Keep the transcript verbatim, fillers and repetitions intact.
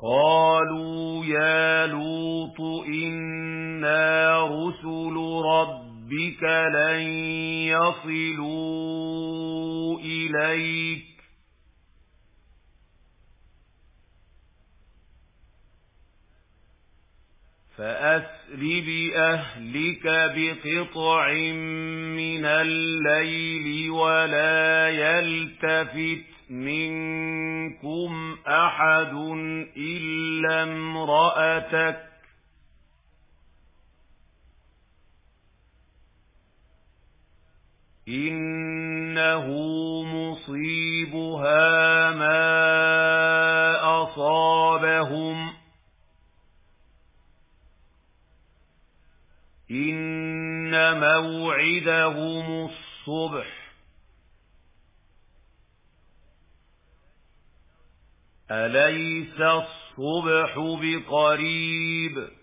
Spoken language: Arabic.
قالوا يا لوط إنا رسل ربك لن يصلوا إليك فأسر بأهلك بقطع من الليل ولا يلتفت منكم أحد إلا امرأتك إنه مصيبها ما أصابهم إن موعدهم الصبح أليس الصبح بقريب